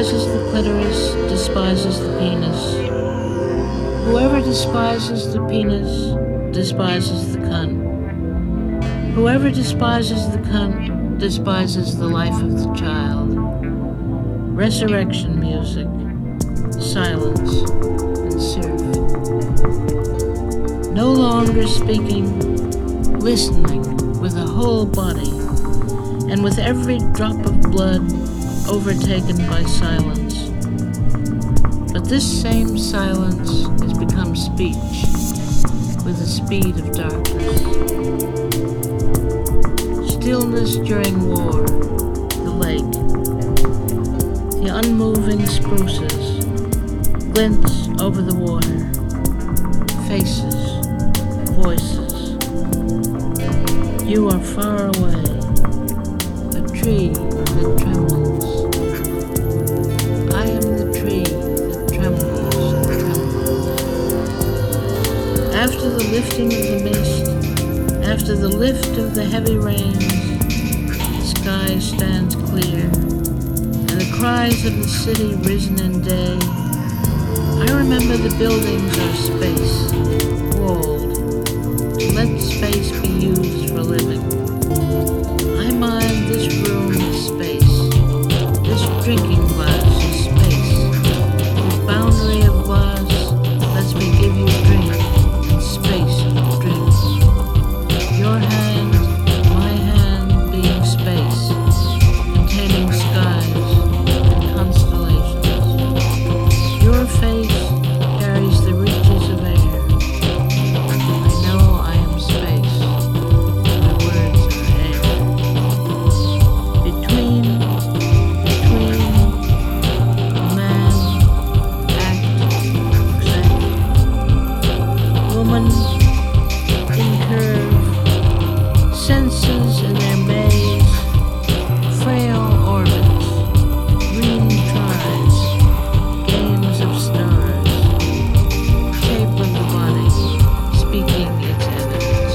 despises the clitoris despises the penis. Whoever despises the penis despises the cunt. Whoever despises the cunt despises the life of the child. Resurrection music, silence, and surf. No longer speaking, listening with a whole body, and with every drop of blood overtaken by silence. But this same silence has become speech with the speed of darkness. Stillness during war, the lake, the unmoving spruces, glints over the water, faces, voices. You are far away, a tree that trembles. I am the tree that trembles and trembles. After the lifting of the mist, after the lift of the heavy rains, the sky stands clear, and the cries of the city risen in day. I remember the buildings are space, walled, to let space be used for living. I mind this room is space, this drinking glass is space. This boundary of glass lets me give you drink and space of drink. Your hand, my hand being space, containing skies and constellations. Your face carries the reaches of air. I know I am space. My words are air. Between man, act, exact. Woman in curve, senses in their maze, frail orbits, green tries, games of stars, shape of the body, speaking its evidence.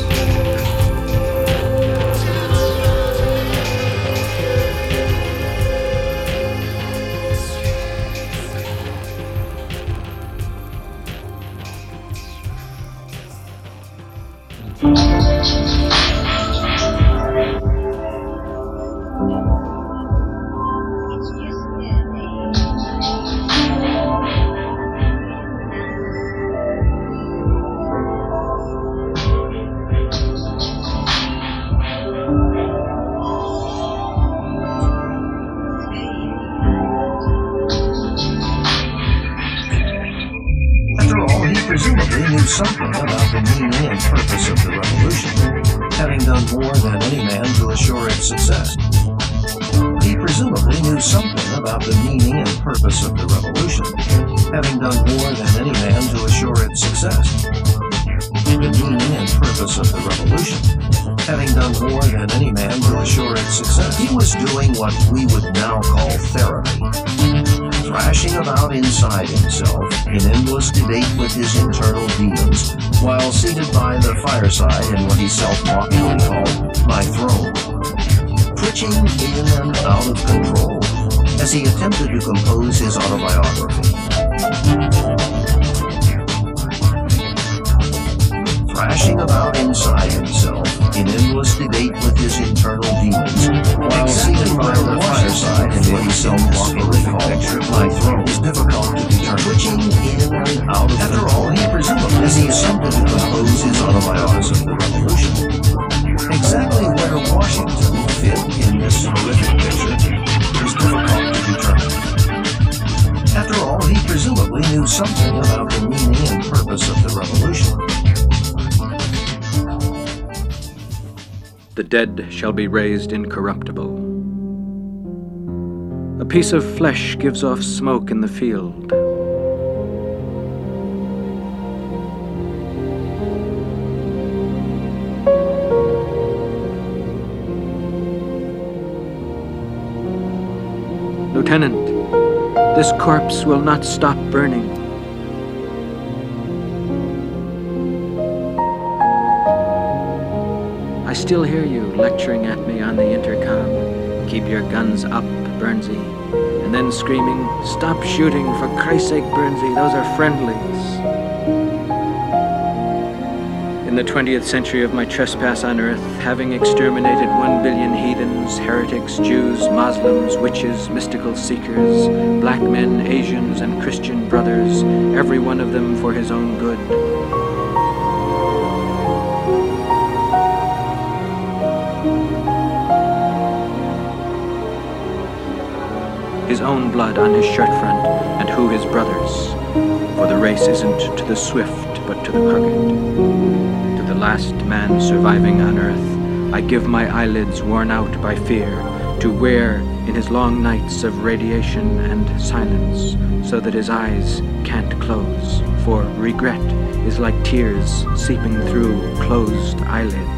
After all, he presumably knew something about the meaning and purpose of the revolution, having done more than any man to assure its success. He presumably knew something about the meaning and purpose of the revolution, having done more than any man to assure its success. The meaning and purpose of the revolution, having done more than any man to assure its success. He was doing what we would now call therapy, thrashing about inside himself in endless debate with his internal demons, while seated by the fireside in what he self-mockingly called my throne, twitching in and out of control as he attempted to compose his autobiography. Thrashing about inside himself in endless debate with his internal demons, while seated by the fireside in what he self-mockingly called my throne, is difficult to determine. Twitching in and out of After all, he presumably, as he attempted to compose his autobiography of the revolution, exactly where Washington fit in this horrific picture is difficult to determine. After all, he presumably knew something about the meaning and purpose of the revolution. The dead shall be raised incorruptible. A piece of flesh gives off smoke in the field. Lieutenant, this corpse will not stop burning. I still hear you lecturing at me on the intercom. Keep your guns up, Burnsy, and then screaming, "Stop shooting, for Christ's sake, Bernsey, those are friendlies." In the 20th century of my trespass on Earth, having exterminated 1 billion heathens, heretics, Jews, Muslims, witches, mystical seekers, black men, Asians, and Christian brothers, every one of them for his own good. His own blood on his shirt front, and who his brothers? For the race isn't to the swift, but to the crooked. To the last man surviving on earth, I give my eyelids worn out by fear, to wear in his long nights of radiation and silence, so that his eyes can't close, for regret is like tears seeping through closed eyelids.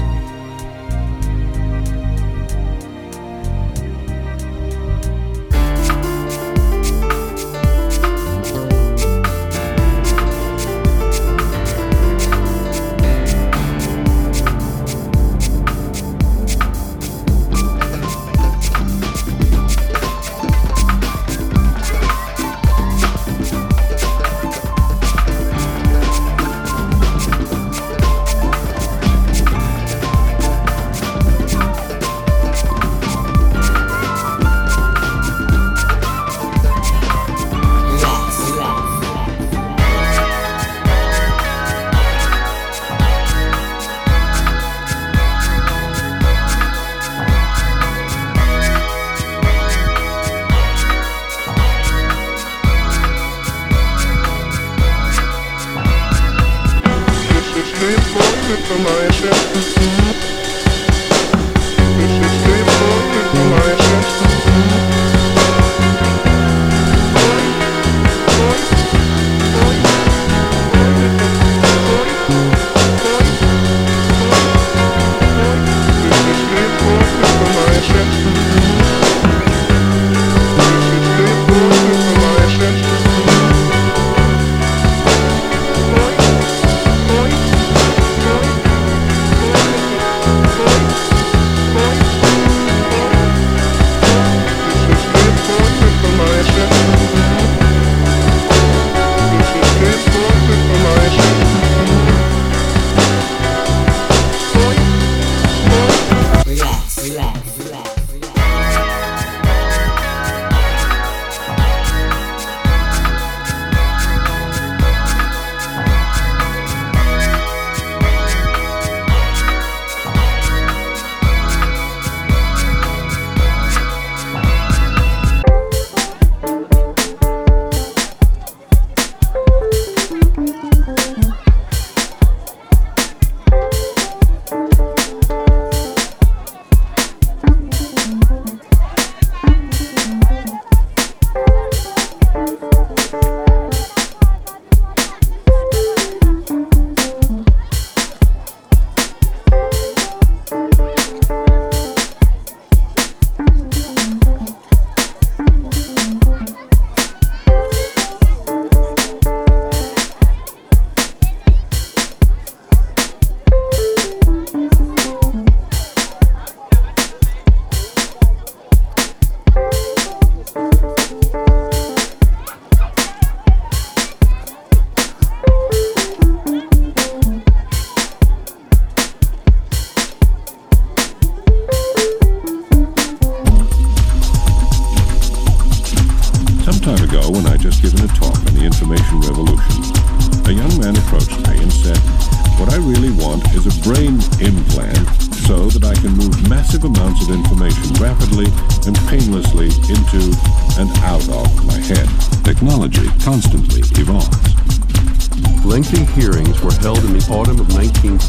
Lengthy hearings were held in the autumn of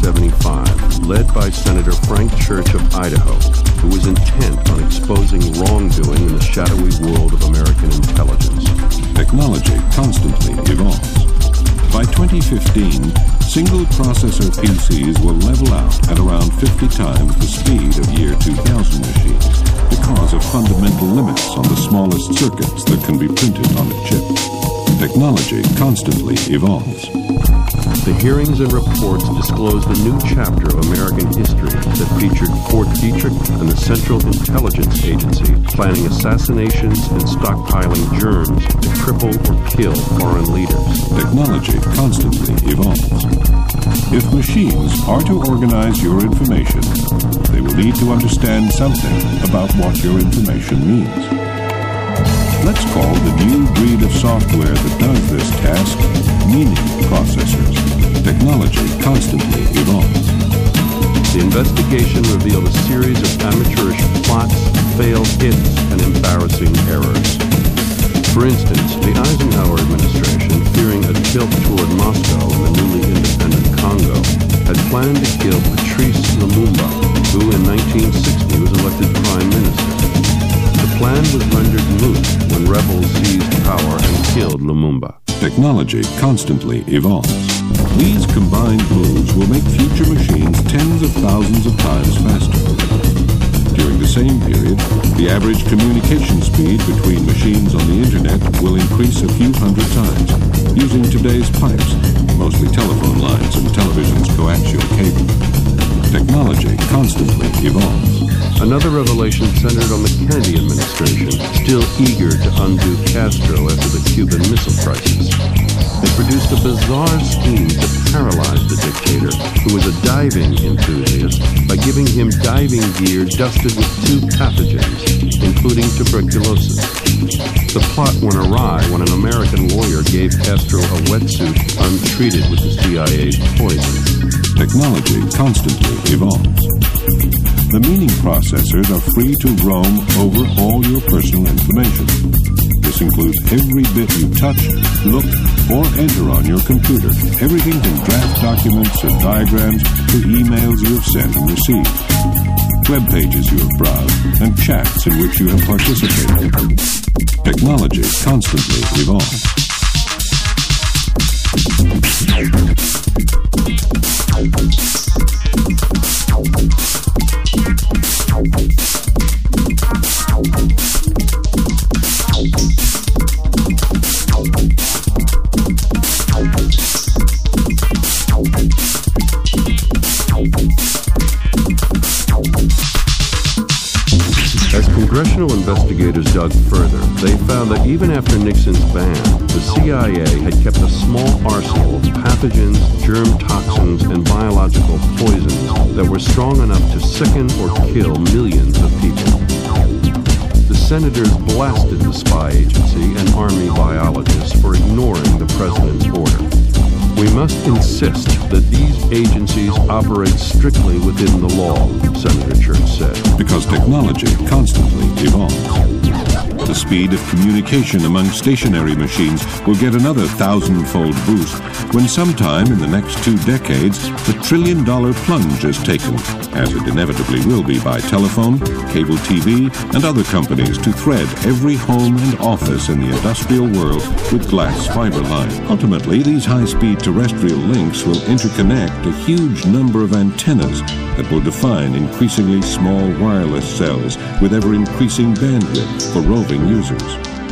1975, led by Senator Frank Church of Idaho, who was intent on exposing wrongdoing in the shadowy world of American intelligence. Technology constantly evolves. By 2015, single-processor PCs will level out at around 50 times the speed of year 2000 machines because of fundamental limits on the smallest circuits that can be printed on a chip. Technology constantly evolves. The hearings and reports disclosed a new chapter of American history that featured Fort Detrick and the Central Intelligence Agency planning assassinations and stockpiling germs to cripple or kill foreign leaders. Technology constantly evolves. If machines are to organize your information, they will need to understand something about what your information means. Let's call the new breed of software that does this task meaning processors. Technology constantly evolves. The investigation revealed a series of amateurish plots, failed hits, and embarrassing errors. For instance, the Eisenhower administration, fearing a tilt toward Moscow and the newly independent Congo, had planned to kill Patrice Lumumba, who in 1960 was elected prime minister. The plan was rendered moot when rebels seized power and killed Lumumba. Technology constantly evolves. These combined moves will make future machines tens of thousands of times faster. During the same period, the average communication speed between machines on the internet will increase a few hundred times, using today's pipes, mostly telephone lines and television's coaxial cable. Technology constantly evolves. Another revelation centered on the Kennedy administration, still eager to undo Castro after the Cuban Missile Crisis. They produced a bizarre scheme to paralyze the dictator, who was a diving enthusiast, by giving him diving gear dusted with 2 pathogens, including tuberculosis. The plot went awry when an American lawyer gave Castro a wetsuit untreated with the CIA's poison. Technology constantly evolves. The meaning processors are free to roam over all your personal information. This includes every bit you touch, look, or enter on your computer. Everything from draft documents and diagrams to emails you have sent and received, web pages you have browsed, and chats in which you have participated. Technology constantly evolves. As congressional investigators dug further, they found that even after Nixon's ban, the CIA had kept a small arsenal of pathogens, germ toxins, and biological poisons that were strong enough to sicken or kill millions of people. The senators blasted the spy agency and army biologists for ignoring the president's order. We must insist that these agencies operate strictly within the law, Senator Church said. Because technology constantly evolves. The speed of communication among stationary machines will get another 1,000-fold boost when sometime in the next 2 decades, the trillion-dollar plunge is taken, as it inevitably will be by telephone, cable TV, and other companies to thread every home and office in the industrial world with glass fiber line. Ultimately, these high-speed terrestrial links will interconnect a huge number of antennas that will define increasingly small wireless cells with ever-increasing bandwidth for roving users.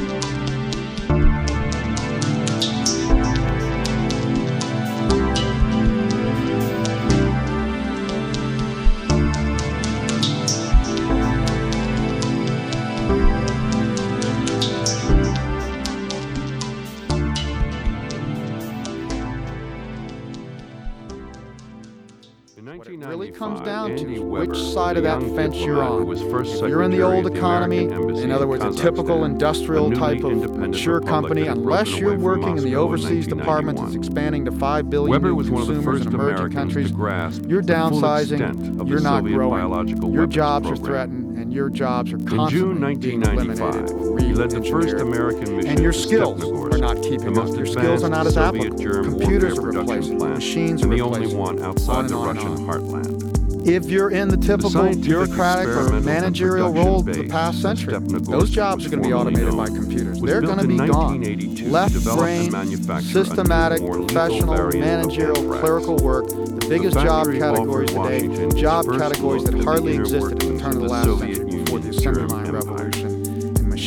What it really comes down to is which side of that fence you're on. If you're in the old economy, in other words, a typical industrial type of mature company, unless you're working in the overseas department that's expanding to 5 billion new consumers in emerging countries, you're downsizing, you're not growing, your jobs are threatened, and your jobs are constantly being eliminated or he led the first American mission. And your skills are not keeping up. Your skills are not as applicable. Computers are replacing, machines are replacing. The only one outside the Russian heartland. If you're in the typical bureaucratic or managerial role of the past century, those jobs are going to be automated by computers. They're going to be gone. Left-brain, systematic, professional, managerial, clerical work, the biggest job categories today, job categories that hardly existed at the turn of the last century before the assembly line revolution. And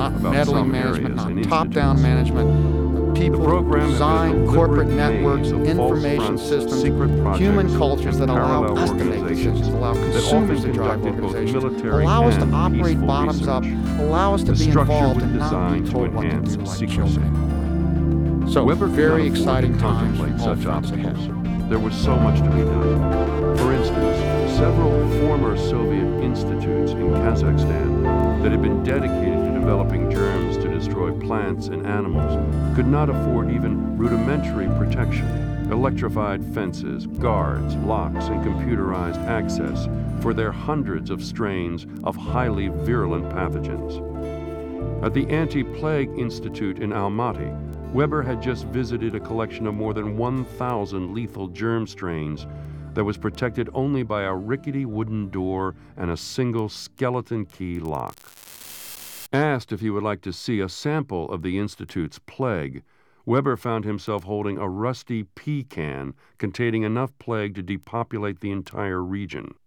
not about meddling some management, areas and not top-down institutes. management, people The program who had design been a corporate deliberate networks, maze of false information fronts, systems, secret projects, human cultures that and allow parallel us to make organizations decisions, allow that consumers often to drive conducted both organizations, military allow us to and operate peaceful bottoms up, research. allow us to The be structure involved was and not designed be to told what to enhance do like secrecy. children. So, Weber could very not afford to exciting times contemplate from all such fronts ahead. obstacles. There was so much to be done. For instance, several former Soviet institutes in Kazakhstan that had been dedicated to developing germs to destroy plants and animals could not afford even rudimentary protection, electrified fences, guards, locks, and computerized access for their hundreds of strains of highly virulent pathogens. At the Anti-Plague Institute in Almaty, Weber had just visited a collection of more than 1,000 lethal germ strains that was protected only by a rickety wooden door and a single skeleton key lock. Asked if he would like to see a sample of the Institute's plague, Weber found himself holding a rusty pea can containing enough plague to depopulate the entire region.